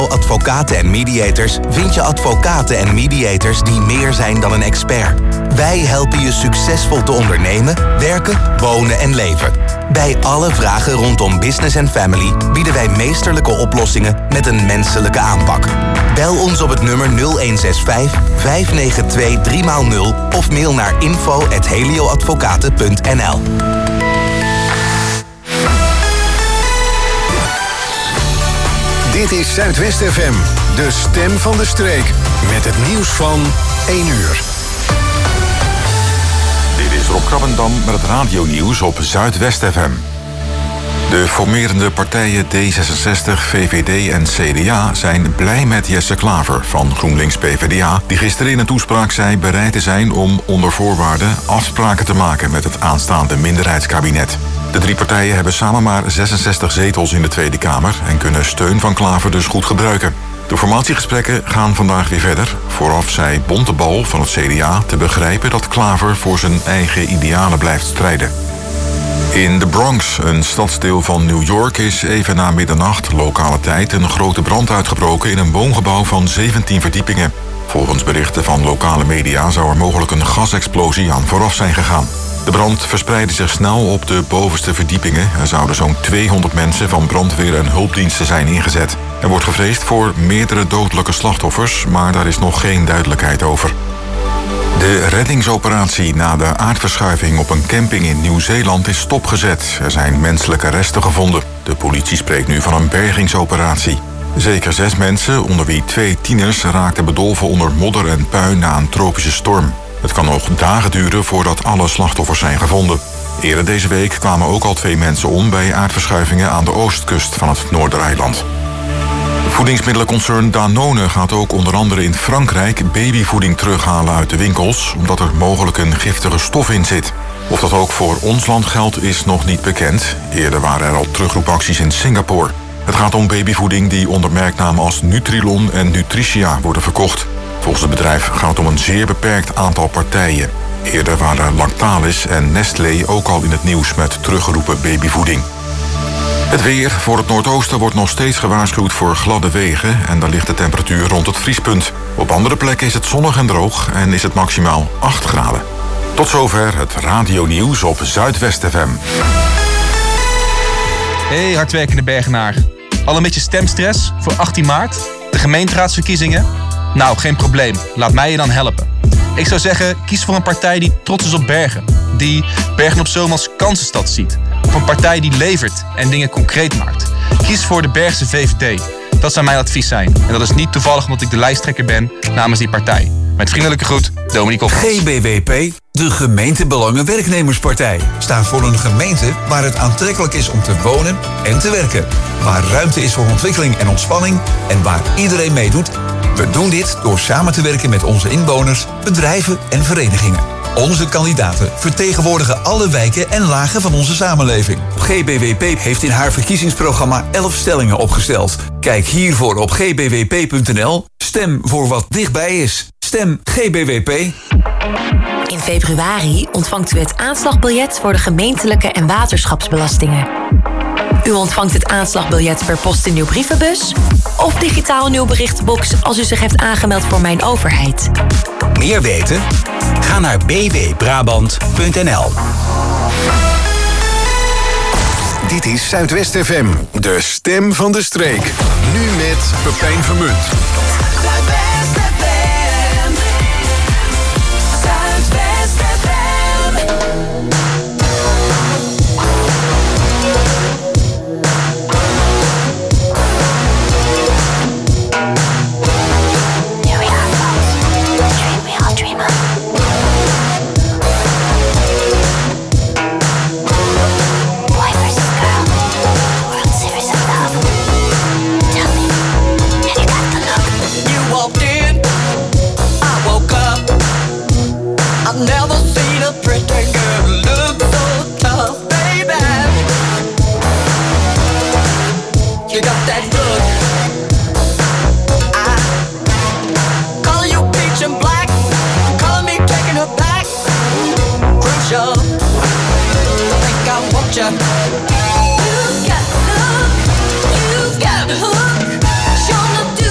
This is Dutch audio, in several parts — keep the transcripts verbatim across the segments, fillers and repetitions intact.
Helio Advocaten en Mediators vind je advocaten en mediators die meer zijn dan een expert. Wij helpen je succesvol te ondernemen, werken, wonen en leven. Bij alle vragen rondom business en family bieden wij meesterlijke oplossingen met een menselijke aanpak. Bel ons op het nummer nul een zes vijf, vijf negen twee, drie nul of mail naar info at helioadvocaten punt n l. Dit is Zuidwest F M, de stem van de streek. Met het nieuws van één uur. Dit is Rob Krabbendam met het radionieuws op Zuidwest F M. De formerende partijen D zesenzestig, V V D en C D A zijn blij met Jesse Klaver van GroenLinks P V D A... die gisteren in een toespraak zei bereid te zijn om onder voorwaarden afspraken te maken met het aanstaande minderheidskabinet. De drie partijen hebben samen maar zesenzestig zetels in de Tweede Kamer en kunnen steun van Klaver dus goed gebruiken. De formatiegesprekken gaan vandaag weer verder. Vooraf zei Bontebal van het C D A te begrijpen dat Klaver voor zijn eigen idealen blijft strijden. In de Bronx, een stadsdeel van New York, is even na middernacht lokale tijd een grote brand uitgebroken in een woongebouw van zeventien verdiepingen. Volgens berichten van lokale media zou er mogelijk een gasexplosie aan vooraf zijn gegaan. De brand verspreidde zich snel op de bovenste verdiepingen. Er zouden zo'n tweehonderd mensen van brandweer en hulpdiensten zijn ingezet. Er wordt gevreesd voor meerdere dodelijke slachtoffers, maar daar is nog geen duidelijkheid over. De reddingsoperatie na de aardverschuiving op een camping in Nieuw-Zeeland is stopgezet. Er zijn menselijke resten gevonden. De politie spreekt nu van een bergingsoperatie. Zeker zes mensen, onder wie twee tieners, raakten bedolven onder modder en puin na een tropische storm. Het kan nog dagen duren voordat alle slachtoffers zijn gevonden. Eerder deze week kwamen ook al twee mensen om bij aardverschuivingen aan de oostkust van het Noordereiland. Voedingsmiddelenconcern Danone gaat ook onder andere in Frankrijk babyvoeding terughalen uit de winkels, omdat er mogelijk een giftige stof in zit. Of dat ook voor ons land geldt is nog niet bekend. Eerder waren er al terugroepacties in Singapore. Het gaat om babyvoeding die onder merknamen als Nutrilon en Nutricia worden verkocht. Volgens het bedrijf gaat het om een zeer beperkt aantal partijen. Eerder waren Lactalis en Nestlé ook al in het nieuws met teruggeroepen babyvoeding. Het weer. Voor het noordoosten wordt nog steeds gewaarschuwd voor gladde wegen en daar ligt de temperatuur rond het vriespunt. Op andere plekken is het zonnig en droog en is het maximaal acht graden. Tot zover het radionieuws op Zuidwest F M. Hey hardwerkende Bergenaar. Al een beetje stemstress voor achttien maart? De gemeenteraadsverkiezingen? Nou, geen probleem. Laat mij je dan helpen. Ik zou zeggen, kies voor een partij die trots is op Bergen. Die Bergen op Zoom als kansenstad ziet. Of een partij die levert en dingen concreet maakt. Kies voor de Bergse V V D. Dat zou mijn advies zijn. En dat is niet toevallig omdat ik de lijsttrekker ben namens die partij. Met vriendelijke groet, Dominique Opmans. G B W P, de gemeentebelangenwerknemerspartij, staat voor een gemeente waar het aantrekkelijk is om te wonen en te werken. Waar ruimte is voor ontwikkeling en ontspanning en waar iedereen meedoet. We doen dit door samen te werken met onze inwoners, bedrijven en verenigingen. Onze kandidaten vertegenwoordigen alle wijken en lagen van onze samenleving. G B W P heeft in haar verkiezingsprogramma elf stellingen opgesteld. Kijk hiervoor op g b w p punt n l. Stem voor wat dichtbij is. Stem G B W P. In februari ontvangt u het aanslagbiljet voor de gemeentelijke en waterschapsbelastingen. U ontvangt het aanslagbiljet per post in uw brievenbus of digitaal in uw berichtenbox als u zich heeft aangemeld voor Mijn Overheid. Meer weten? Ga naar b w brabant punt n l. Dit is Zuidwest F M, de stem van de streek. Nu met Pepijn Vermunt. Zuidwest F M. Zuidwest F M. Here we are, folks. Dream we all dream of. Boy versus girl. World Series of Love. Tell me, have you got the look? You walked in, I woke up. I've never seen a pretty girl look so tough, baby. You got that look. I call you peach and black. Call me taking her back. Crucial. I think I want you. You've got the look. You've got the hook. Show the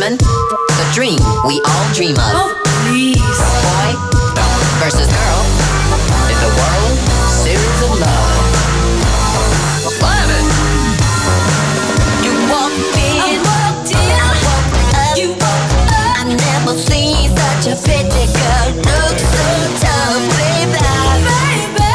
woman, the dream we all dream of. Oh, please. Boy versus girl in the World Series of Love. Love it. You walked in, I walked up. You walked up. I never seen such a pretty girl look so tough, baby. Baby,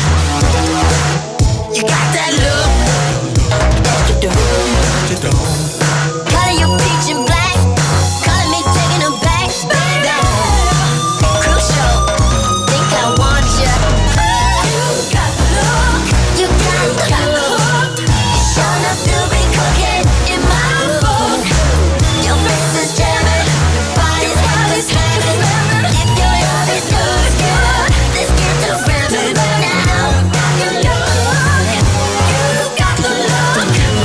you got that look that you do. Color you peach and black, color me taking her back, baby. Crucial, think I want you. You got the look, you got the hook. Sure enough to be cooking in my book. Your face is jamming, your body's hot as slamming. If your love is good, good, let's get to ramming now. You look, you got the look.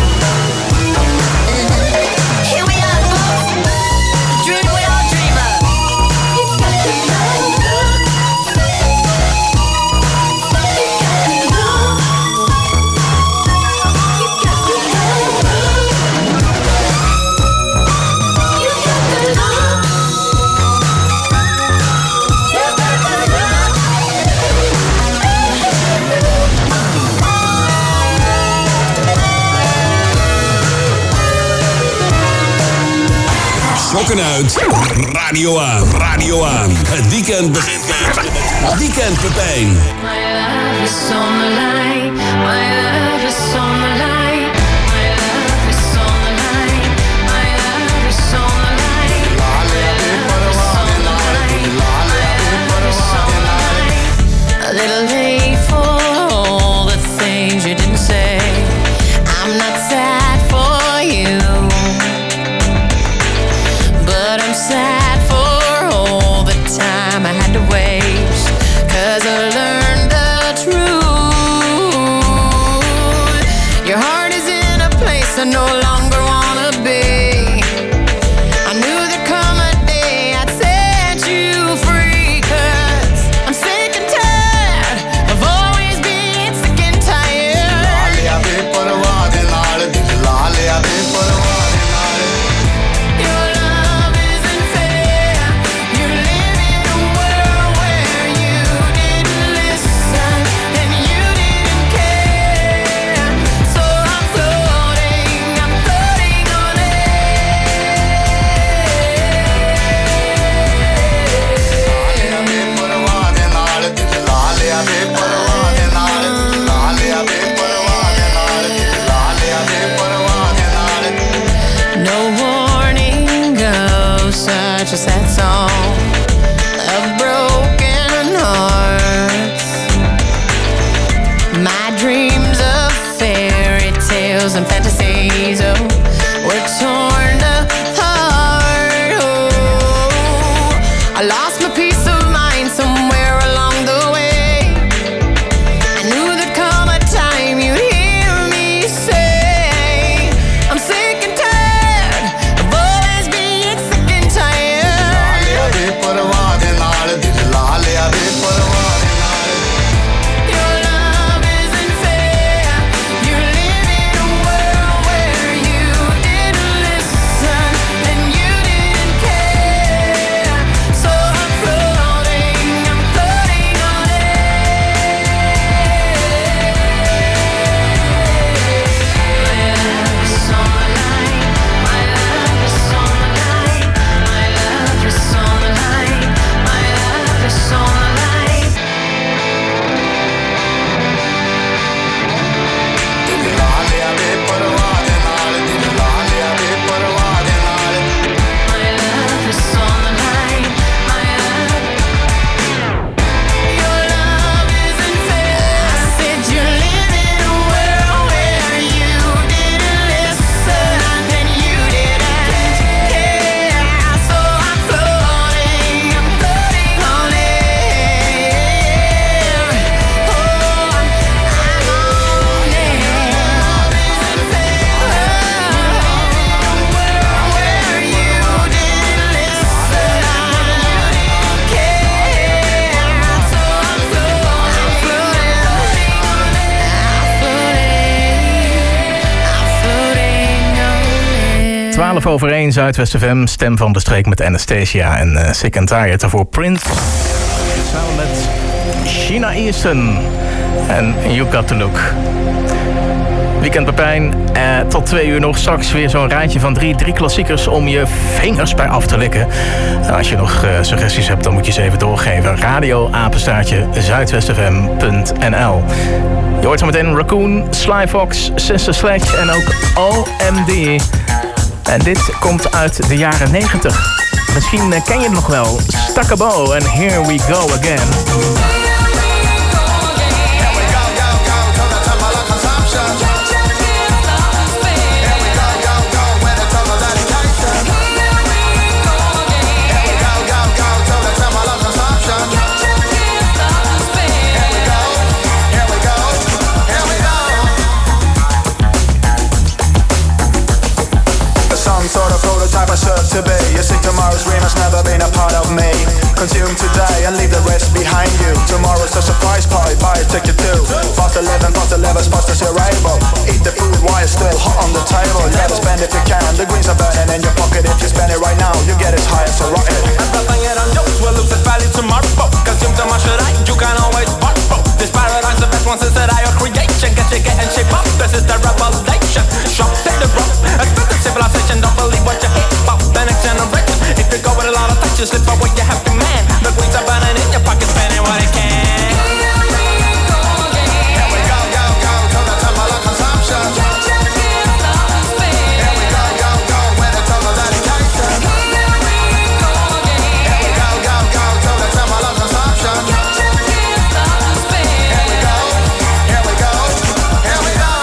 Here we are, folks. The dream we all dream of. You got the look. You got the look. You got the look. You got the look. You got Sokken uit, radio aan, radio aan. Het weekend begint met Weekend Pepijn. My love is on the line. My love is on the line. My love is on the line. My love is on the line. My love is on the line. My love is on the line. A little late for all the things you didn't say. I'm not sad for you, but I'm sad for all the time I had to waste. 'Cause I learned the truth. Your heart is in a place I no longer wanna be. I knew there'd come a day I'd set you free. 'Cause I'm sick and tired of always being sick and tired. Your love isn't fair. You live in a world where you didn't listen and you didn't care. So I'm floating, I'm floating on no warning goes such a sad song of broken hearts. My dreams of fairy tales and fantasies, oh, were torn apart. Oh, I lost my peace of mind somewhere along the way. I knew there'd come a time you'd hear me say, I'm sick and tired of always being sick and tired. Your love isn't fair. You live in a world Vijf over één, Zuidwest F M, stem van de streek met Anastasia en uh, Sick and Tired. Daarvoor Prince, samen met Sheena Easton en You Got The Look. Weekend Pepijn, eh, tot twee uur nog. Straks weer zo'n rijtje van drie, drie klassiekers om je vingers bij af te likken. Nou, als je nog uh, suggesties hebt, dan moet je ze even doorgeven. Radio apenstaartje zuidwestfm punt n l. Je hoort zo meteen Raccoon, Sly Fox, Sister Sledge en ook O M D. En dit komt uit de jaren negentig. Misschien uh, ken je het nog wel. Staccabo en Here We Go Again. Sort of prototype I serve to be. You see tomorrow's dream has never been a part of me. Consume today and leave the rest behind you. Tomorrow's a surprise party, buy a ticket too. Past eleven, past eleven, past your arrival. Eat the food while it's still hot on the table. You gotta spend if you can, the greens are burning in your pocket. If you spend it right now, you get as high as a rocket. And nothing yet on jokes will lose its value tomorrow. Consume too much today, you can always borrow. This paradise, the best one since that I creation. Get you getting shape up, this is the revelation. Shop, take the rope, expect the civilization. Don't believe what you hear about the next generation. If you go with a lot of touch, you slip away, you happy man. The greens are burning in your pocket, spending what it can. Here we go, go, go, to the temple of consumption. Here we go, go, go, with a total dedication. Here we go, go, go, to the temple of consumption. Here we go, here we go, here we go.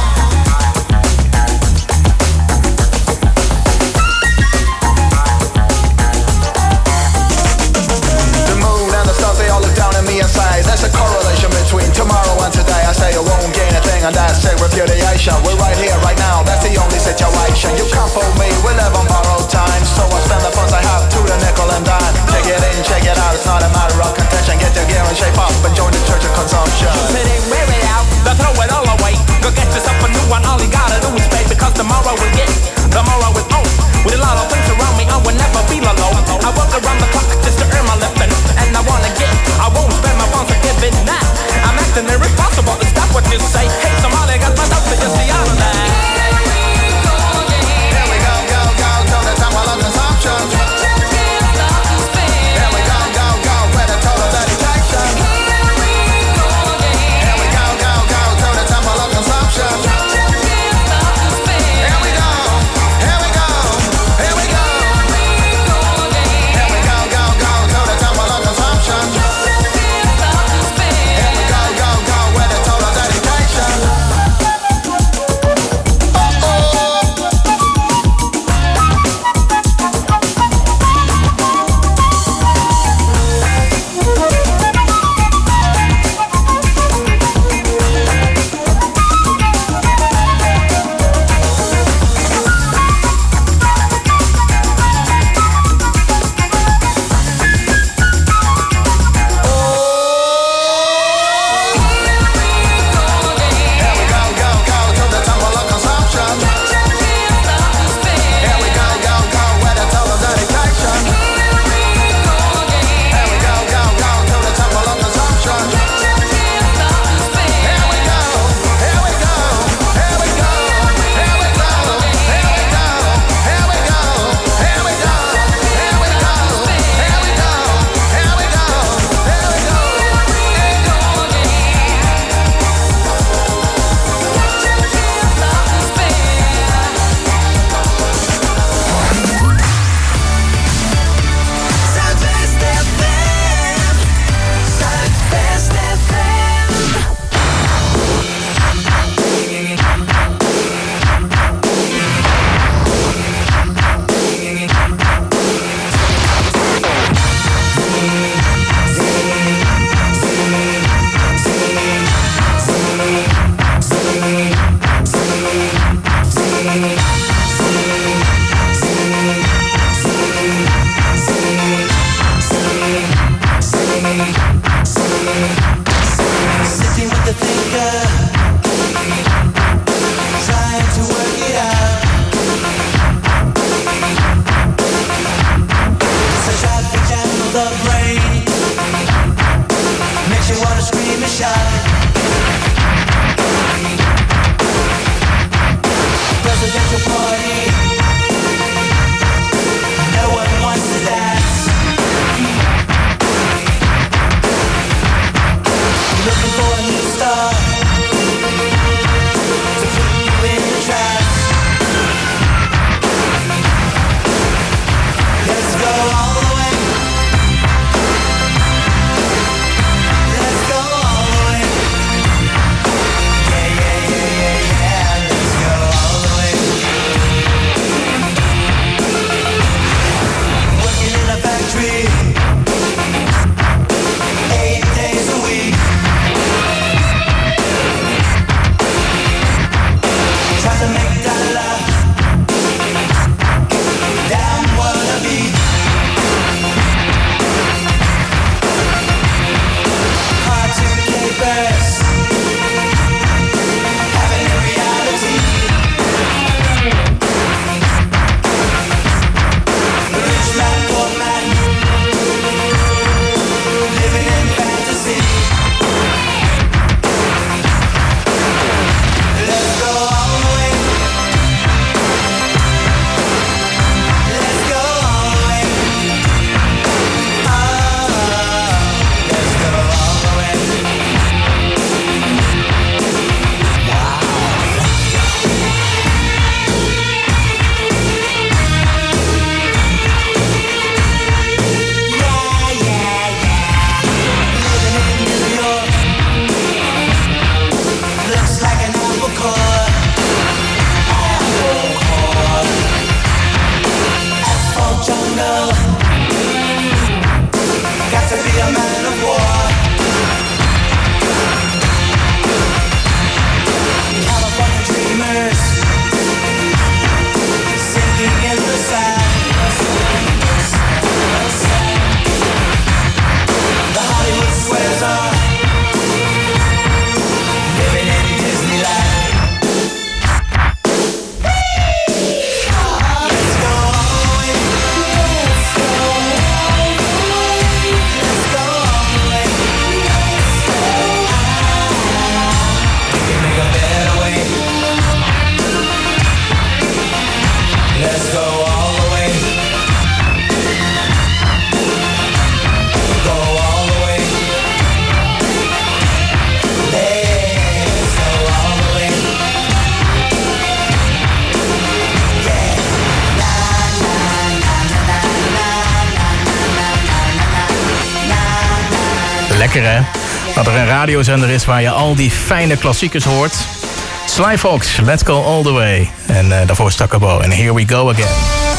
They all look down at me and say there's a correlation between tomorrow and today. I say you won't gain a thing and that's a repudiation. We're right here, right now, that's the only situation. You can't fool me, we live on borrowed time. So I spend the funds I have to the nickel and dime. Check it in, check it out, it's not a matter of contention. Get your gear and shape up and join the church of consumption. You said they wear it out, then throw it all away. Go get yourself a new one, all you gotta do is pay. Because tomorrow will get, tomorrow is on. With a lot of things around me, I will never feel alone. I work around the clock just to earn my living. And I wanna get, I won't spend my funds to give it now. I'm acting irresponsible to stop what you say. Hey, somebody got my dope, so you see out of that. Here we go, go, go, to the temple of consumption. Here we go, go, go, with a total dedication. Here we go, go, go, to the temple of consumption. Here we go, here we go, here we go. Here we go, go, go, to the temple of consumption. Here we go, go, go, with a total dedication. jungle. Got to be a man of war. California dreamers sinking in the sand. The Hollywood squares are living in Disneyland. Let's go all the way. Let's go all the way. Let's go all the way. We can make a better way. Let's go all the way. Go all the way. Let's go all the way. Lekker hè? Dat er een radiozender is waar je al die fijne klassiekers hoort. Sly Fox, Let's Go All The Way. En uh, daarvoor Stakabo en Here We Go Again.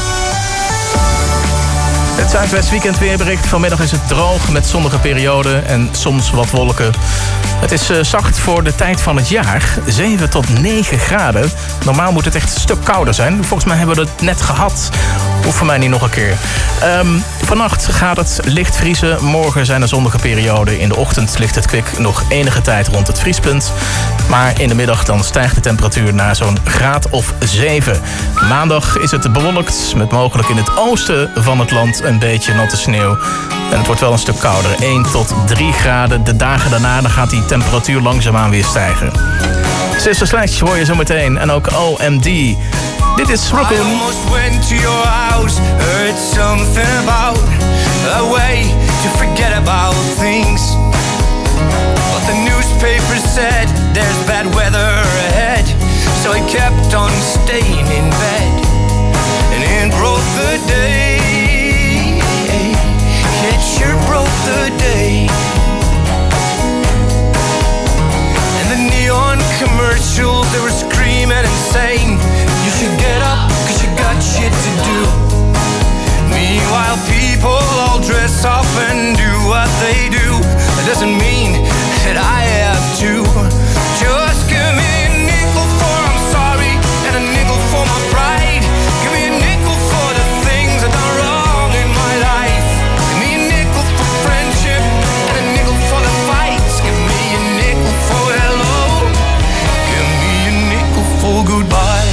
Het Zuidwest Weekend weerbericht. Vanmiddag is het droog met zonnige perioden en soms wat wolken. Het is uh, zacht voor de tijd van het jaar. zeven tot negen graden. Normaal moet het echt een stuk kouder zijn. Volgens mij hebben we het net gehad. Hoeft voor mij niet nog een keer. Um, vannacht gaat het licht vriezen. Morgen zijn er zonnige perioden. In de ochtend ligt het kwik nog enige tijd rond het vriespunt. Maar in de middag dan stijgt de temperatuur naar zo'n graad of zeven. Maandag is het bewolkt. Met mogelijk in het oosten van het land een beetje natte sneeuw. En het wordt wel een stuk kouder. één tot drie graden. De dagen daarna dan gaat die temperatuur langzaamaan weer stijgen. Sister Sledge hoor je zo meteen. En ook O M D. Dit is Raccoon. I almost went to your house, heard something about a way to forget about things. But the newspaper said there's bad weather ahead, so I kept on staying in bed. And it broke the day. It sure broke the day. And the neon commercials, they were screaming and saying, you should get up, cause you got shit to do. Meanwhile, people all dress up and do what they do. That doesn't mean that I have to. Just give me a nickel for I'm sorry, and a nickel for my pride. Give me a nickel for the things I've done wrong in my life. Give me a nickel for friendship, and a nickel for the fights. Give me a nickel for hello. Give me a nickel for goodbye.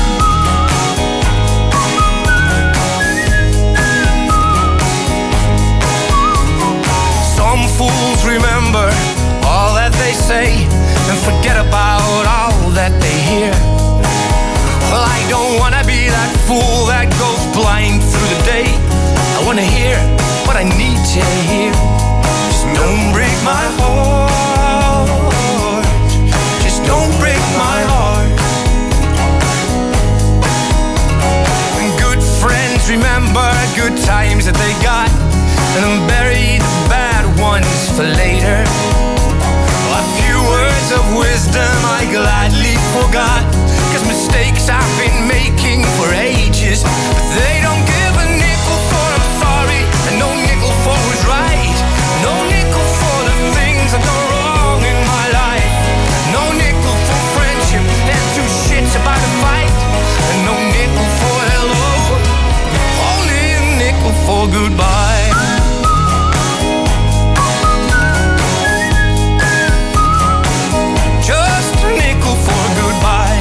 Some fools remember all that they say and forget about all that they hear. Well, I don't wanna be that fool that goes blind through the day. I wanna hear what I need to hear. Just don't break my heart. Just don't break my heart. And good friends remember good times that they got, and then bury the bad ones for later. A few words of wisdom I gladly forgot, cause mistakes I've been making for ages. But they don't give a nickel for I'm sorry, and no nickel for who's right. No nickel for the things I've done wrong in my life. No nickel for friendship and two shits about a fight. And no nickel for hello, only a nickel for goodbye. Just a nickel for goodbye.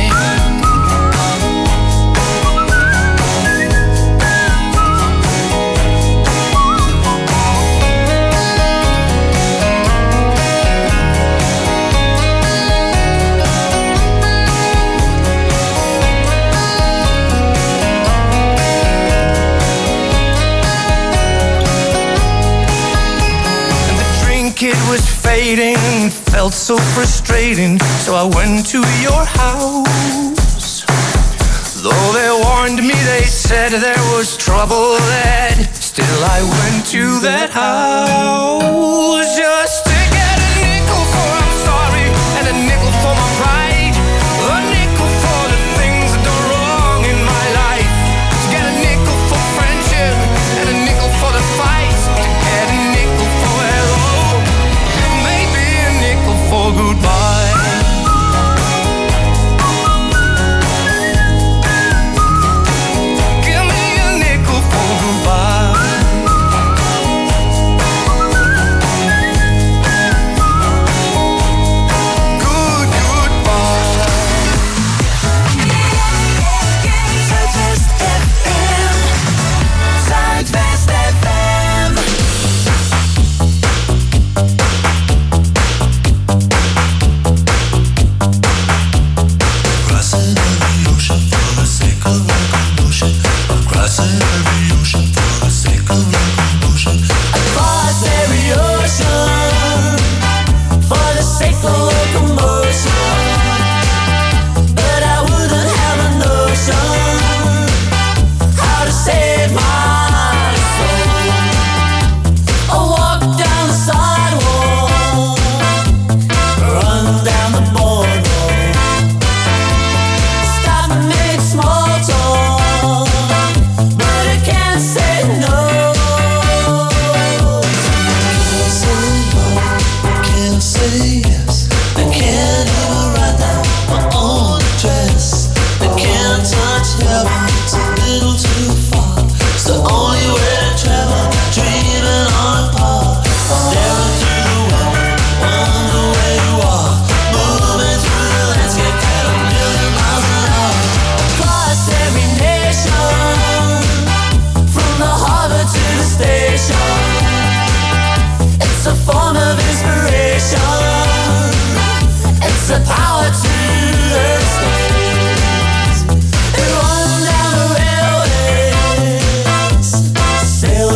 It was fading, felt so frustrating, so I went to your house. Though they warned me, they said there was trouble ahead, still I went to that house just to get a nickel for I'm sorry, and a nickel for my pride, a nickel for the things I've done wrong in my life, to get a nickel for friendship, and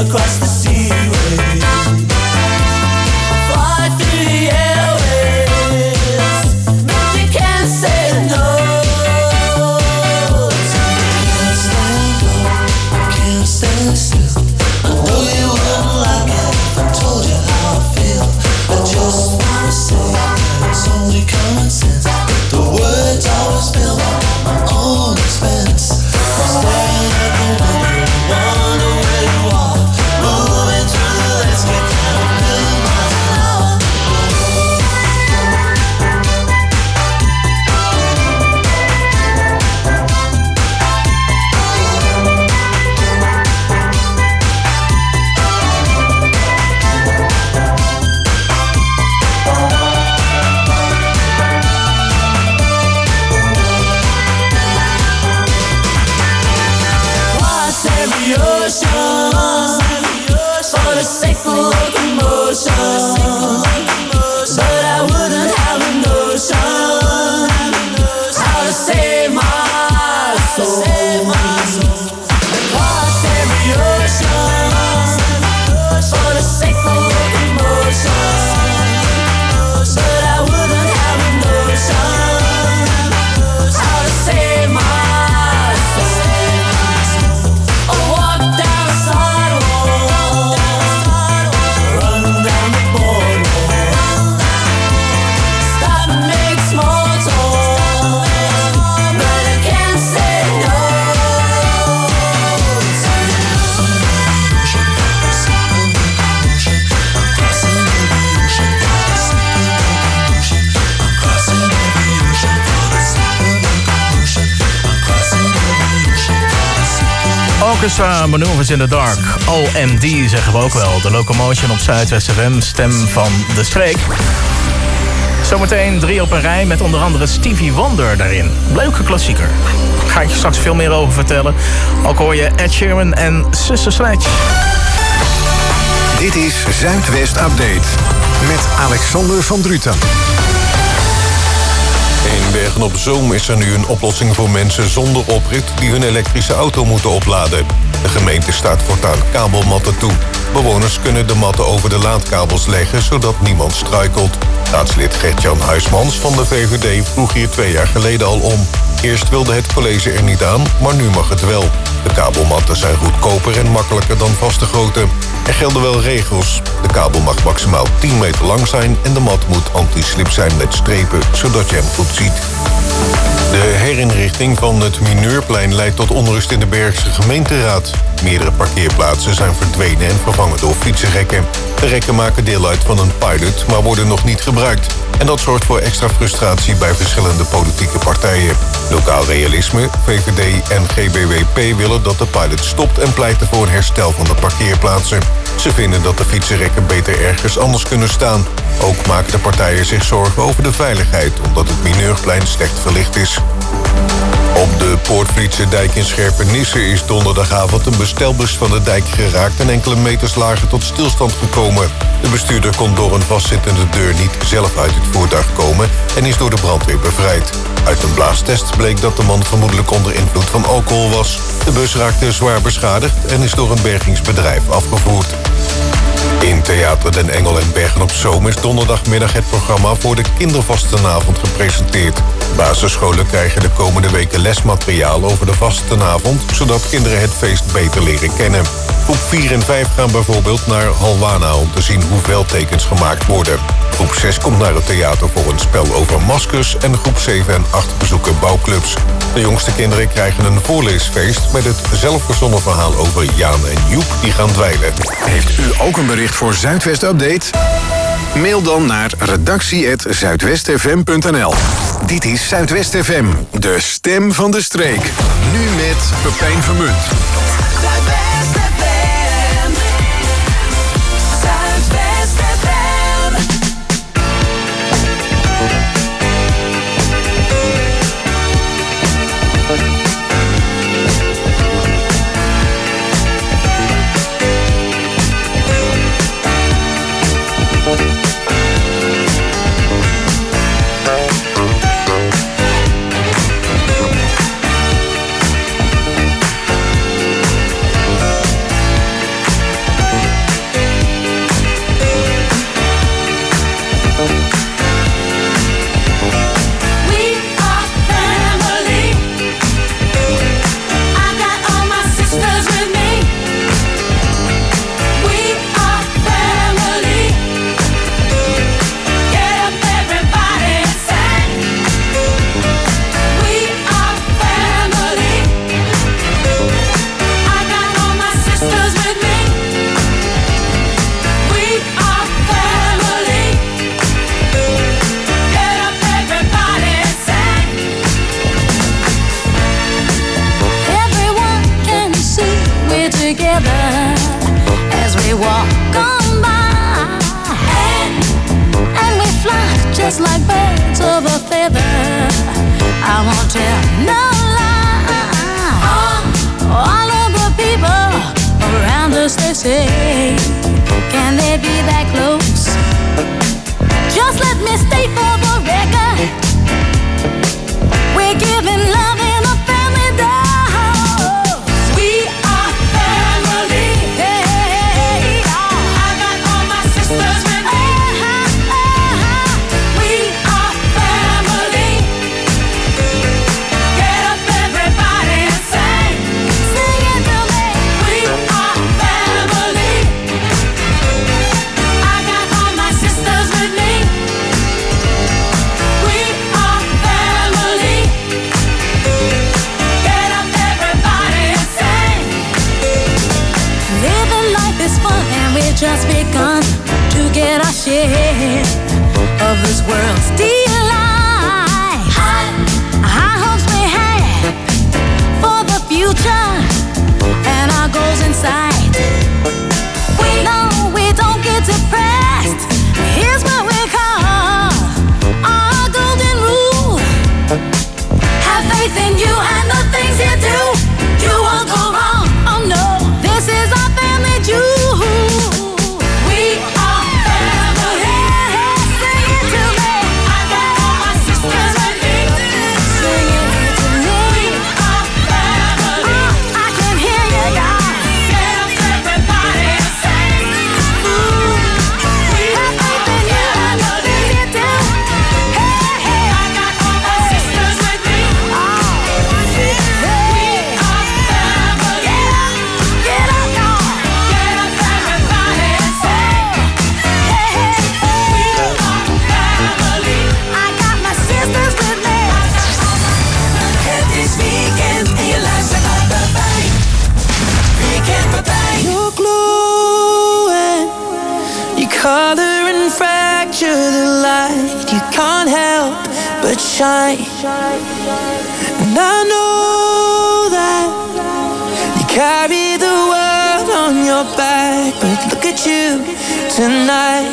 across the seaway. Fly through the airwaves, but you can't say no. Can't stand up, can't stand still. I know you wouldn't like it if I told you how I feel. I just wanna say that it's only common sense. The words always spill out at my own expense. I'm staring at the window, wonder where you are. Moving through the landscape at a million miles an hour. Cross every ocean for the sake of locomotion, but I wouldn't have a notion how to save my soul. Cross every ocean for the sake of locomotion, but I wouldn't have a notion how to save my soul. I walk down the sidewalk, run down the boardwalk, stop and make small talk, but I can't say no. Orchestra Maneuvers in the Dark. O M D zeggen we ook wel. De Locomotion op Zuidwest F M, stem van de streek. Zometeen drie op een rij met onder andere Stevie Wonder daarin. Leuke klassieker. Ga ik je straks veel meer over vertellen. Ook hoor je Ed Sheeran en Sister Sledge. Dit is Zuidwest Update met Alexander van Druten. In Bergen-op-Zoom is er nu een oplossing voor mensen zonder oprit die hun elektrische auto moeten opladen. De gemeente staat voortaan kabelmatten toe. Bewoners kunnen de matten over de laadkabels leggen, zodat niemand struikelt. Raadslid Gert-Jan Huismans van de V V D vroeg hier twee jaar geleden al om. Eerst wilde het college er niet aan, maar nu mag het wel. De kabelmatten zijn goedkoper en makkelijker dan vaste grootte. Er gelden wel regels. De kabel mag maximaal tien meter lang zijn en de mat moet anti-slip zijn met strepen, zodat je hem goed ziet. De herinrichting van het Mineurplein leidt tot onrust in de Bergse gemeenteraad. Meerdere parkeerplaatsen zijn verdwenen en vervangen door fietsenrekken. De rekken maken deel uit van een pilot, maar worden nog niet gebruikt. En dat zorgt voor extra frustratie bij verschillende politieke partijen. Lokaal Realisme, V V D en G B W P willen dat de pilot stopt en pleiten voor een herstel van de parkeerplaatsen. Ze vinden dat de fietsenrekken beter ergens anders kunnen staan. Ook maken de partijen zich zorgen over de veiligheid, omdat het Mineurplein slecht verlicht is. Op de Poortvlietse dijk in Scherpenisse is donderdagavond een bestelbus van de dijk geraakt en enkele meters lager tot stilstand gekomen. De bestuurder kon door een vastzittende deur niet zelf uit het voertuig komen en is door de brandweer bevrijd. Uit een blaastest bleek dat de man vermoedelijk onder invloed van alcohol was. De bus raakte zwaar beschadigd en is door een bergingsbedrijf afgevoerd. In Theater Den Engel in Bergen-op-Zoom is donderdagmiddag het programma voor de kindervastenavond gepresenteerd. Basisscholen krijgen de komende weken lesmateriaal over de vastenavond, zodat kinderen het feest beter leren kennen. Groep vier en vijf gaan bijvoorbeeld naar Halwana om te zien hoe veldtekens gemaakt worden. Groep zes komt naar het theater voor een spel over maskers en groep zeven en acht bezoeken bouwclubs. De jongste kinderen krijgen een voorleesfeest met het zelfverzonnen verhaal over Jaan en Joep die gaan dweilen. Heeft u ook een bericht voor Zuidwest Update? Mail dan naar redactie apenstaartje zuidwestfm punt n l. Dit is Zuidwest F M, de stem van de streek. Nu met Pepijn Vermunt. Zuidwest F M. Zuidwest F M. they walk on by. And, and we fly just like birds of a feather. I won't tell no lie. All of the people around us, they say, can they be that close? Just let me state for the record, we're giving love in a family dose. We are family. Hey, I got all my sisters with me. We are family. Get up, everybody, and sing. Sing it to me. We are family. I got all my sisters with me. We are family. Get up, everybody, and sing. Living life is fun, and we've just begun to get our share of this world's delight. High, high hopes we have for the future and our goals in sight. We know we don't get depressed. Here's what we call our golden rule. Have faith in you and the things you do. You won't go wrong. Oh no, this is our family jewel. We are family. Sing it to me. I got all my sisters with me. Sing it to me. We are family. I can hear you, y'all. Get up, everybody, and sing. We have faith in you and the things you do. Hey, hey, I got all my sisters with me. We are family. Get up, y'all. Get up, everybody, and sing. Hey, hey, we are family. I got my sisters with me. Het is weekend en je luistert naar Pepijn. Weekend Pepijn. You're glowing, you color and fracture the light. You can't help but shine. And I know that you carry the world on your back, but look at you tonight.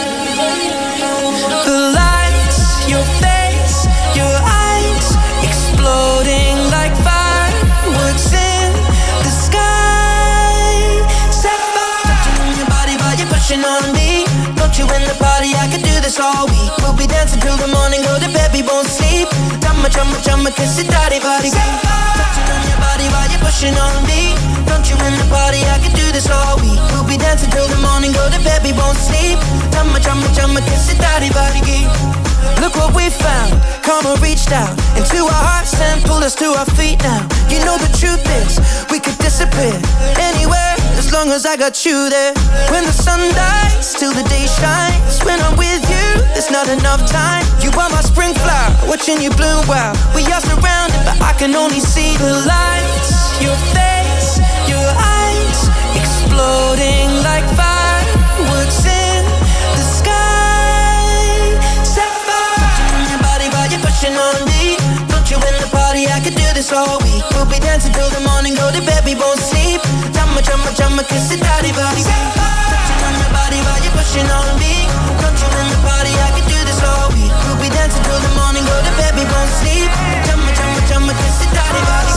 The lights, your face, your eyes, exploding like fireworks in the sky. Set fire to your body while you're pushing on me. Don't you in the party, I could do this all week. We'll be dancing till the morning, go to bed, we won't sleep. Chumma, chumma, chumma, kiss it, daddy, body. Touching on your body while you're pushing on me. Don't you in the party, I could do this all week. We'll be dancing till the morning, go to bed, we won't sleep. Chumma, chumma, chumma, kiss it, daddy, body. Look what we found, karma reached out into our hearts and pulled us to our feet now. You know the truth is, we could disappear anywhere as long as I got you there. When the sun dies, till the day shines. When I'm with you, there's not enough time. You are my spring flower, watching you bloom wild. We are surrounded, but I can only see the lights. Your face, your eyes, exploding like fireworks in the sky. Set fire to your body while you're pushing on me. Don't you in the party, I could do this all week. We'll be dancing till the morning, go to bed, we won't sleep. Chumma, chumma, chumma, kiss it, daddy, body. Touching on your body while you're pushing on me. Don't you in the party, I could do this all week. We'll be dancing till the morning, go to bed, we won't sleep. Chumma, chumma, chumma, kiss it, daddy, body.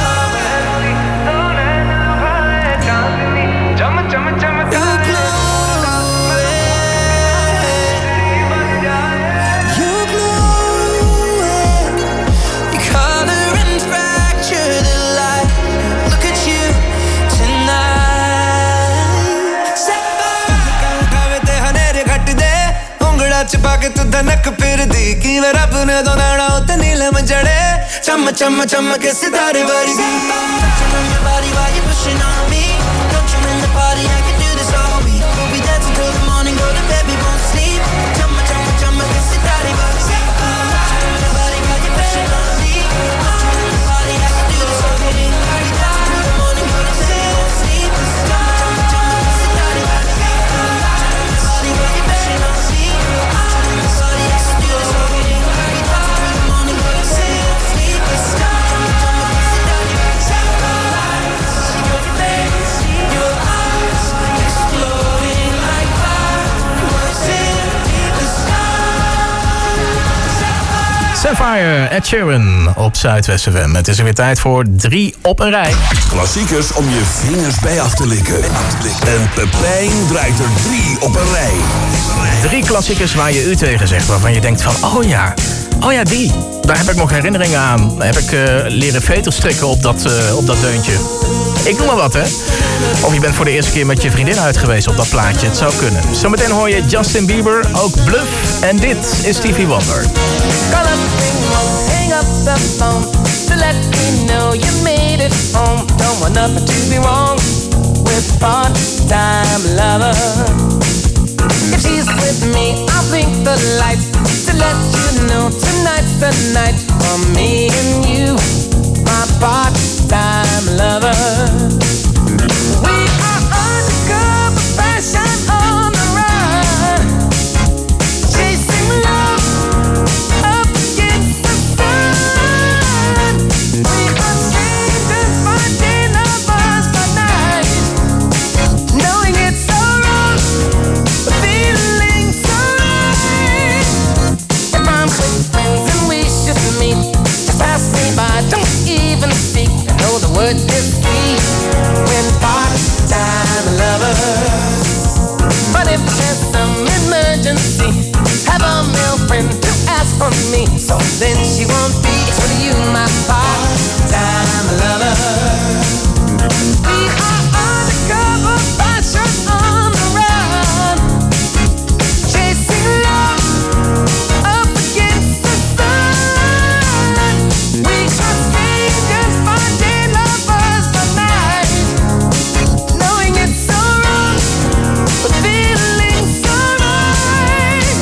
Chumma, chumma, chumma, you're glowing. You're glowing. You color and fracture the light. Look at you tonight. Set fire. ते हनेरे घट दे उंगड़ा चिपा के तू धनक फिर दी की वे रब ने दोनाड़ा उते नीलम जड़े चम चम चम के सितारे वर्गी Touching on your body while you're pushing on me. Don't you in the party, I can do this all week. We'll be dancing till the morning, go to bed, we won't sleep. Chumma, chumma, chumma, kiss it, daddy, body. Touching on your body while you're pushing on me. Don't you in the party, I can do this all week. We'll be dancing till the morning, go to bed, we won't sleep. Chumma, chumma, chumma, kiss it, daddy, body. Touching on your body while you're pushing on me. Don't you in the party, I can do this all week. We'll be dancing till the morning, go to bed, we won't sleep. Chumma, chumma, chumma, kiss it, daddy, body. Your face, Fire, Ed Sheeran op Zuidwest F M. Het is er weer tijd voor drie op een rij. Klassiekers om je vingers bij af te likken. En Pepijn draait er drie op een rij. Drie klassiekers waar je u tegen zegt, waarvan je denkt van, oh ja, oh ja, die. Daar heb ik nog herinneringen aan. Daar heb ik uh, leren veters strikken op dat, uh, op dat deuntje. Ik noem maar wat, hè. Of je bent voor de eerste keer met je vriendin uit geweest op dat plaatje. Het zou kunnen. Zometeen hoor je Justin Bieber, ook Bluff. En dit is Stevie Wonder. Call up, ring, won't hang up the phone to let me know you made it home. Don't want nothing to be wrong with part-time lover. If she's with me, I'll blink the lights to let you know tonight's the night for me and you, my part-time lover. We are undercover fashion on the run, chasing love up against the sun. We are strangers by day, lovers by night, knowing it's so wrong, but feeling so right. If I'm with friends and we should meet, just pass me by, don't even speak. I know the word is sweet when part-time lovers. But if there's some emergency, have a male friend to ask for me, so then she won't be for you, my part-time lover. We are undercover fashion on the run, chasing love up against the sun. We are strangers by day, lovers by night, knowing it's so wrong, but feeling so right.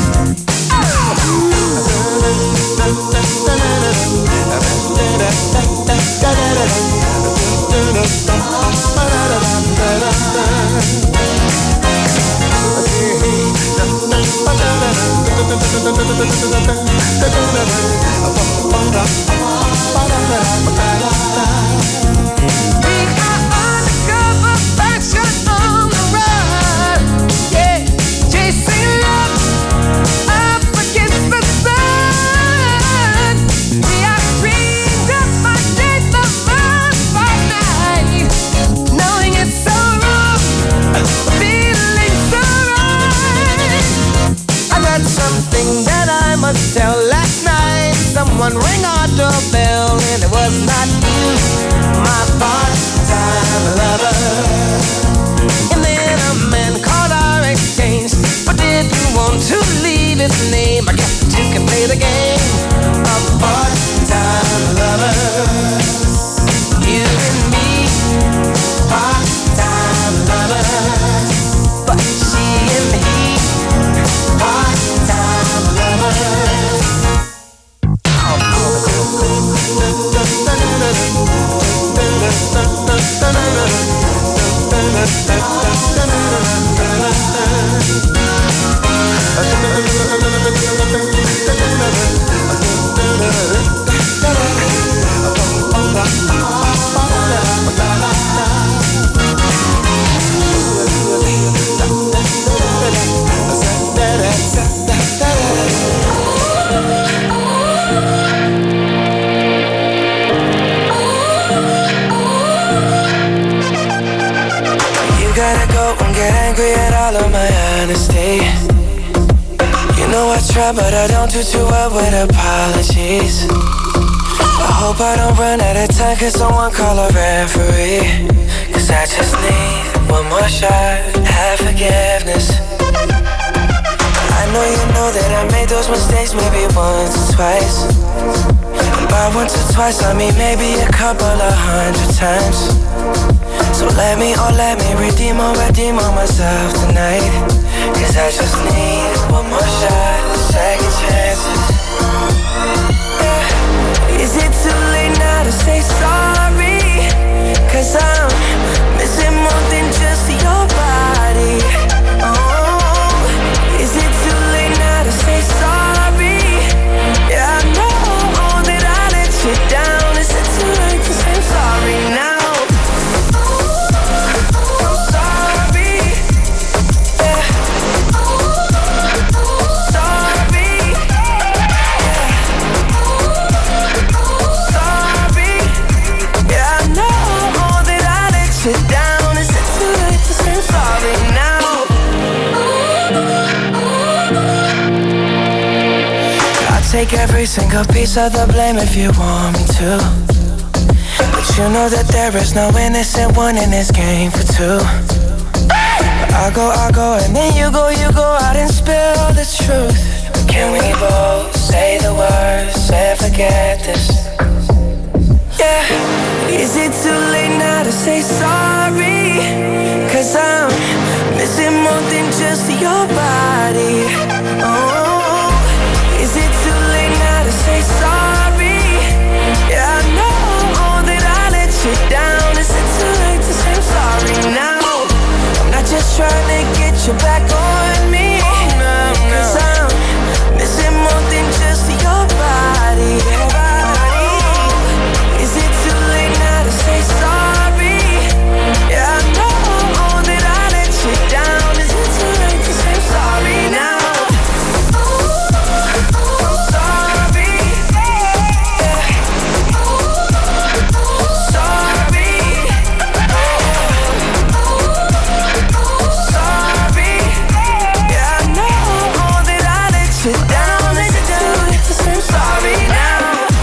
We are undercover fashion on the run, yeah, chasing love up against the sun. We are strangers by day, lovers by night, knowing it's so wrong, feeling so right. I got something that I must tell. Last night someone rang our doorbell and it was not you, my part-time lover. And then a man called our exchange, but did you want to leave his name? I guess that you can play the game of part-time lovers. You and me, part-time lovers. But she and he, part-time lovers. Angry at all of my honesty. You know I try, but I don't do too well with apologies. I hope I don't run out of time, cause someone call a referee. Cause I just need one more shot, have forgiveness. I know you know that I made those mistakes maybe once or twice. And by once or twice I mean maybe a couple of hundred times. So let me, oh let me redeem or redeem on myself tonight. Cause I just need one more shot, second chances. Yeah. Is it too late now to say sorry? Cause I'm missing more than just your body. Oh, is it too late now to say sorry? Yeah, I know that I let you down. Is it too late to say sorry now? take every single piece of the blame if you want me to. But you know that there is no innocent one in this game for two. But I go, I go, and then you go, you go out and spill the truth. But can we both say the words and forget this? Yeah, is it too late now to say sorry? Cause I'm missing more than just your body. Oh, is it too late now to say sorry? Yeah, I know that I let you down. Is it too late to say I'm sorry now? I'm not just trying to get you back on me. Cause I'm missing more than just your body. Is it too late now to say sorry? Yeah, I know that I let you down. Is it too late to say sorry now? I'm sorry. Yeah. Sorry. Sorry. Yeah, I know that I let you down. Is it too late to say sorry now?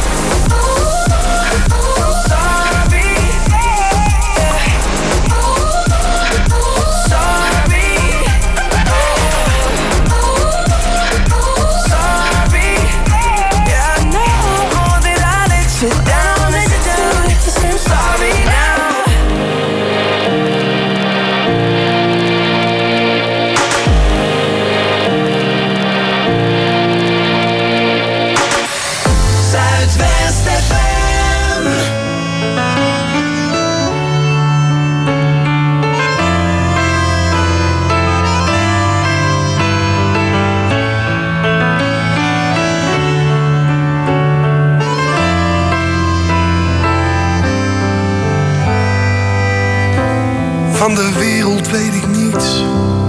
Van de wereld weet ik niets.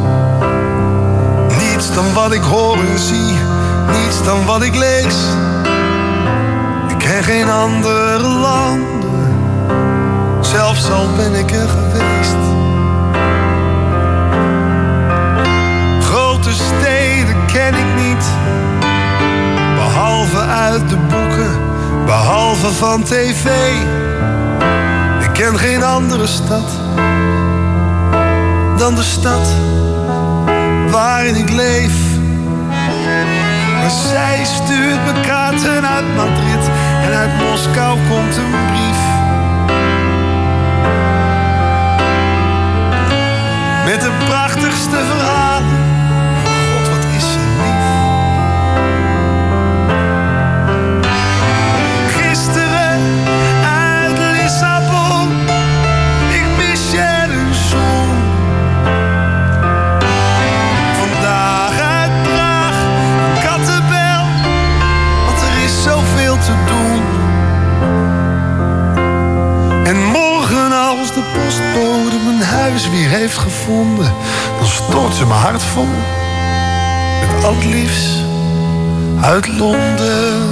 Niets dan wat ik hoor en zie. Niets dan wat ik lees. Ik ken geen andere landen. Zelfs al ben ik er geweest. Grote steden ken ik niet. Behalve uit de boeken. Behalve van tv. Ik ken geen andere stad dan de stad waarin ik leef. Maar zij stuurt me kaarten uit Madrid en uit Moskou komt een brief. Met de prachtigste verhalen. God, wat is ze lief. Gisteren uit Lissabon, ik mis je een zon. Te doen. En morgen als de postbode mijn huis weer heeft gevonden, dan stort ze mijn hart vol met al het liefst uit Londen.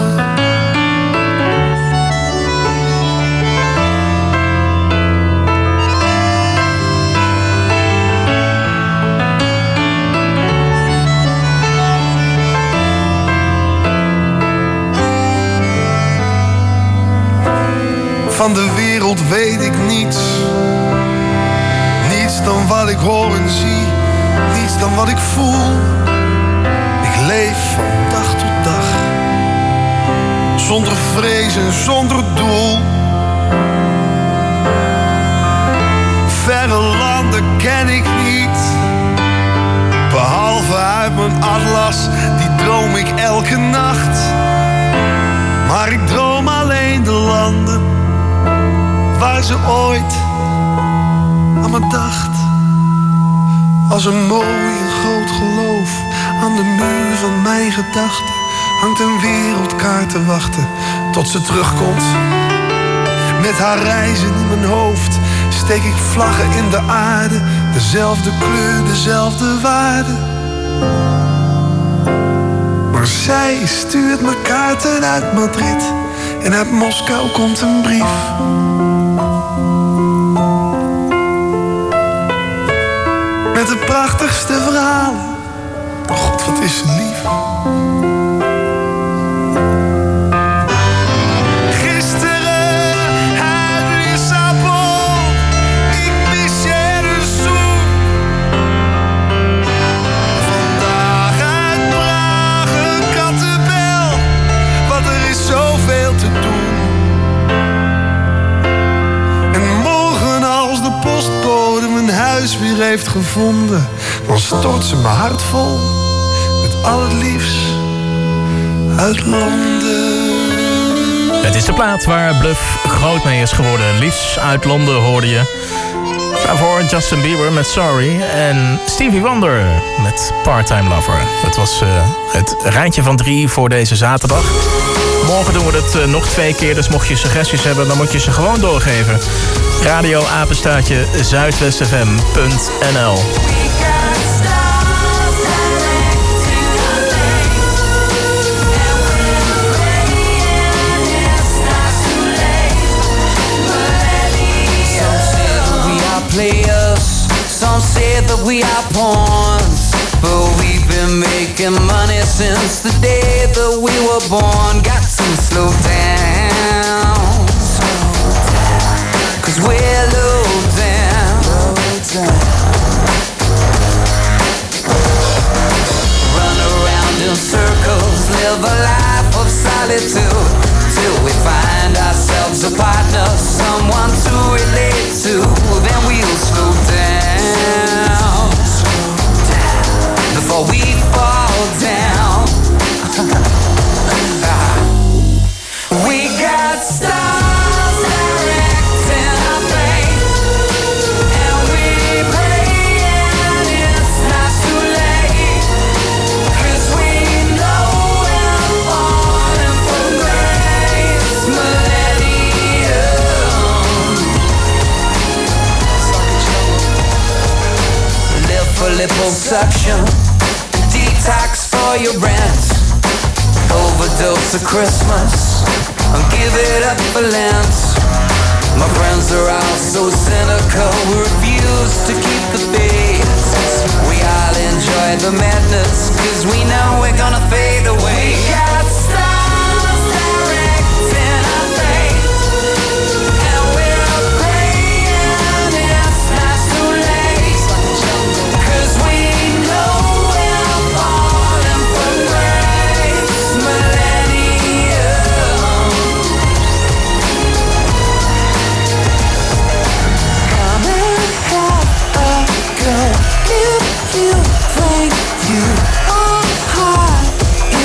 Van de wereld weet ik niets. Niets dan wat ik hoor en zie. Niets dan wat ik voel. Ik leef van dag tot dag. Zonder vrees en zonder doel. Verre landen ken ik niet. Behalve uit mijn atlas, die droom ik elke nacht. Maar ik droom alleen de landen waar ze ooit aan me dacht. Als een mooi en groot geloof aan de muur van mijn gedachten hangt een wereldkaart te wachten tot ze terugkomt. Met haar reizen in mijn hoofd steek ik vlaggen in de aarde. Dezelfde kleur, dezelfde waarde. Maar zij stuurt me kaarten uit Madrid en uit Moskou komt een brief. Met de prachtigste verhalen. God, wat is ze lief. heeft gevonden, dan stort ze mijn hart vol met al het liefst uit Londen. Het is de plaat waar Bluff groot mee is geworden. Liefst uit Londen hoorde je. Daarvoor Justin Bieber met Sorry en Stevie Wonder met Part-Time Lover. Het was uh, het rijtje van drie voor deze zaterdag. Morgen doen we het uh, nog twee keer, dus mocht je suggesties hebben, dan moet je ze gewoon doorgeven. Radio apenstaartje zuidwest f m punt n l. Players, some say that we are pawns, but we've been making money since the day that we were born. Got to slow down, cause we're low down. Run around in circles, live a life of solitude, till we find ourselves a partner, someone to relate to. Then we'll slow down before we fall down. We got stars directing our fate, and we praying it's not too late, 'cause we know we're falling from grace. Millennium, live for liposuction, detox for your rent, overdose of Christmas, and give it up for Lent. My friends are all so cynical, we refuse to keep the faith. We all enjoy the madness, 'cause we know we're gonna fade away. We got stars directing our fate, and we're praying it's not too late, 'cause we know we're falling from grace. Millennium, come and have a go. If you think you are high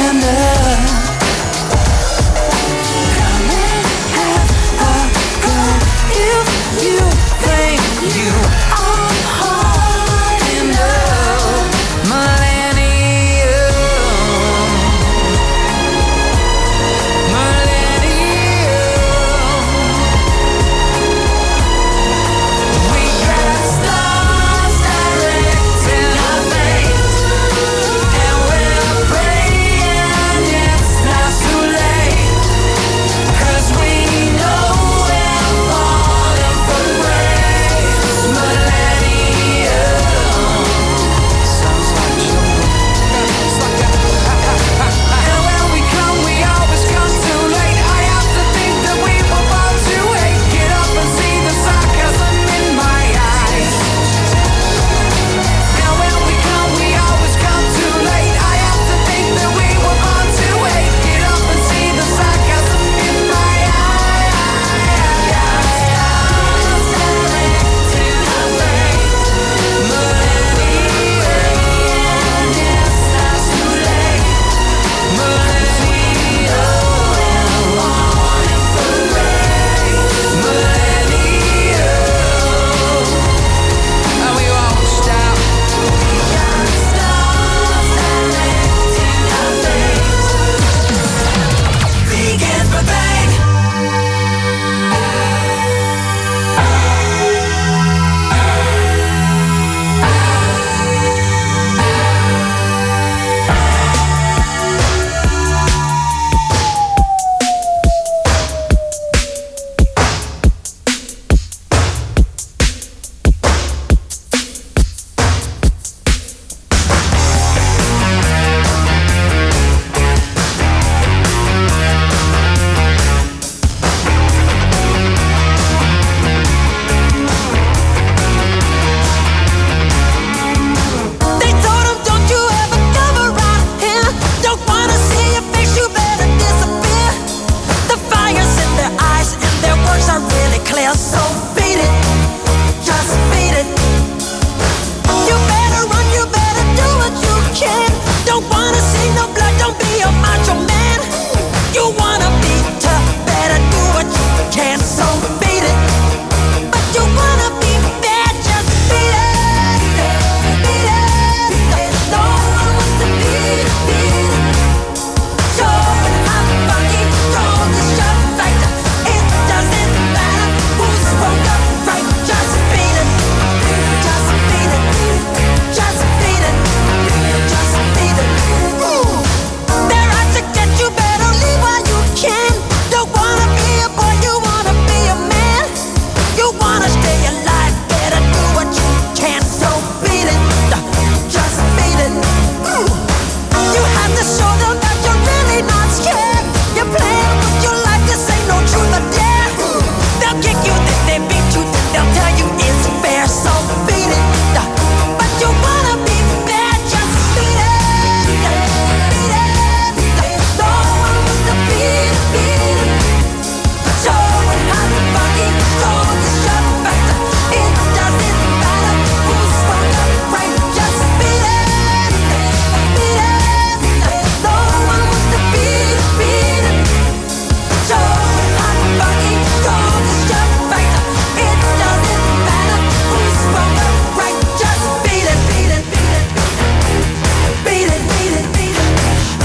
macho man. You wanna be tough, better do what you can, so beat it. But you wanna be bad, just beat it. Beat it. No one wants to beat it, beat it. Showing how funky, strong is your fight. It doesn't matter who's wrong or right, just beat it. Just beat it. Just beat it. Just beat it. Ooh. They're out to get you, better leave while you can. Don't wanna be a boy, you wanna be a man. You wanna stay alive, better do what you can, so beat it. Just beat it. Ooh. You have to show them that you're really not scared. You're playing with your life, this ain't no truth or dare. They'll kick you, then they beat you, then they'll tell you it's fair, so beat it. But you wanna be bad, just beat it. Beat it. No one wants to beat it, beat it. Showing how funky, strong is your fight. It doesn't matter who's wrong or right, just beat it. Beat it. No one wants to beat it, beat it. Showing how funky, strong is your fight. It doesn't matter who's wrong or right, just beat it, beat it, beat it. Beat it, beat it, beat it.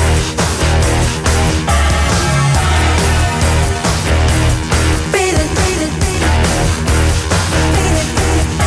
Beat it, beat it, beat it. Beat it, beat it.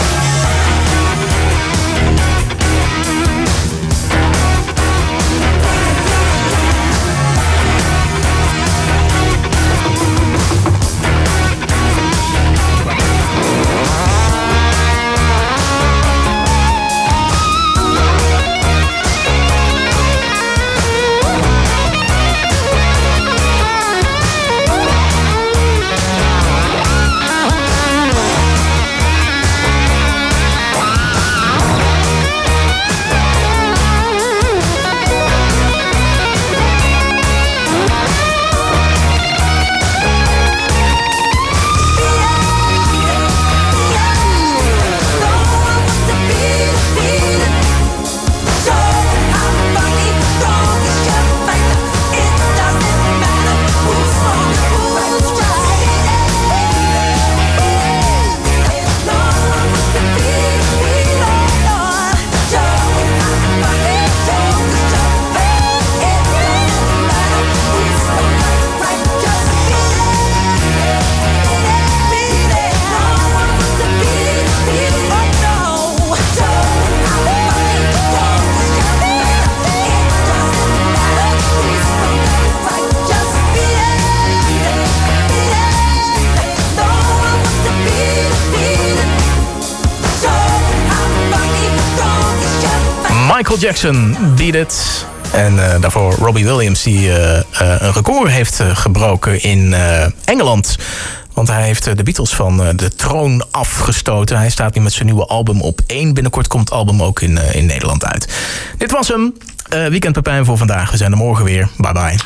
Michael Jackson, Beat It. En uh, daarvoor Robbie Williams, die uh, uh, een record heeft uh, gebroken in uh, Engeland. Want hij heeft uh, de Beatles van uh, de troon afgestoten. Hij staat nu met zijn nieuwe album op één. Binnenkort komt het album ook in, uh, in Nederland uit. Dit was hem. Uh, Weekend Pepijn voor vandaag. We zijn er morgen weer. Bye bye.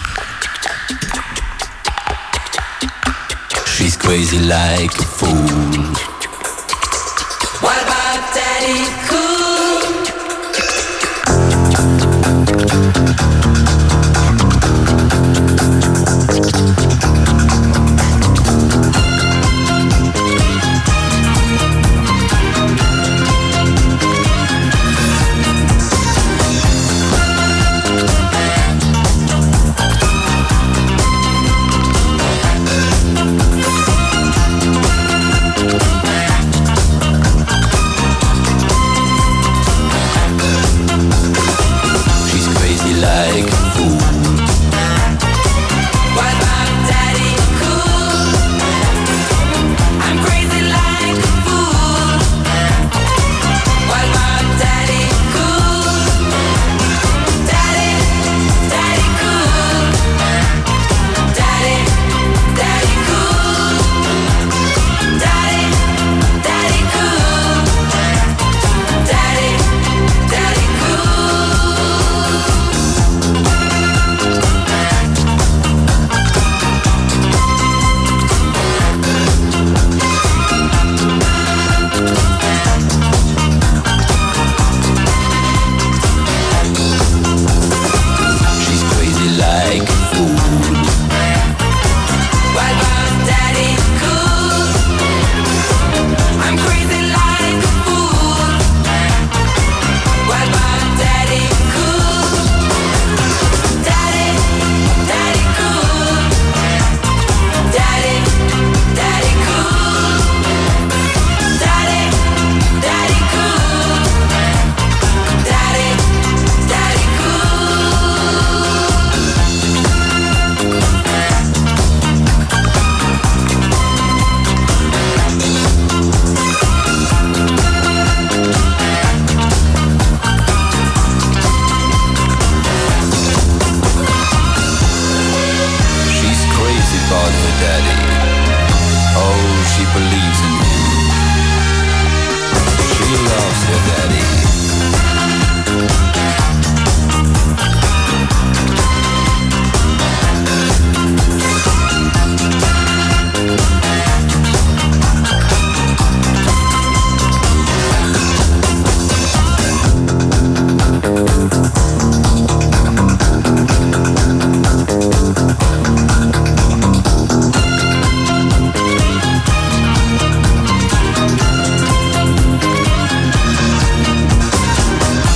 She's crazy like a fool. What about daddy?